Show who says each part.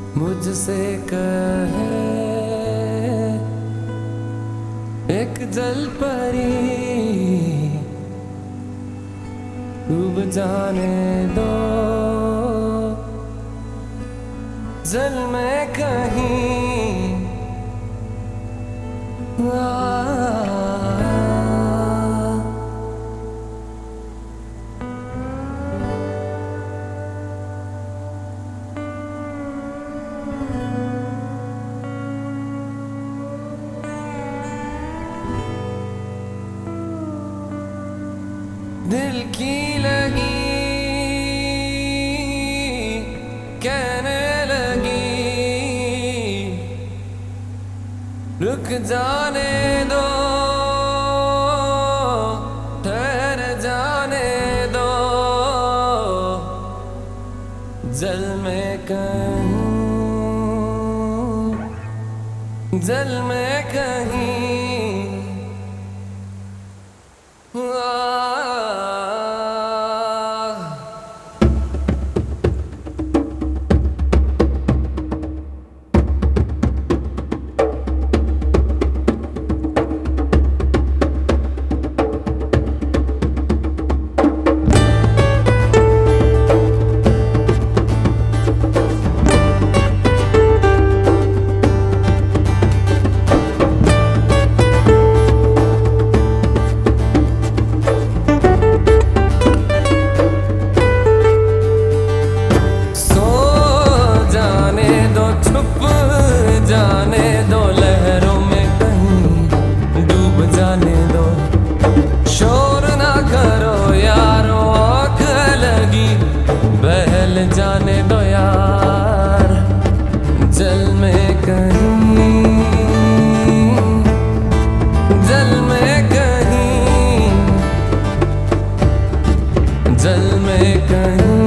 Speaker 1: मुझसे कहे एक जल परी, डूब जाने दो जल में कहीं। दिल की लगी कहने लगी, रुक जाने दो, ठहर जाने दो, जल में कहीं, जल में कहीं। जाने दो लहरों में कहीं, डूब जाने दो, शोर ना करो यारो, आँख लगी, बहल जाने दो यार, जल में कहीं, जल में कहीं, जल में कहीं।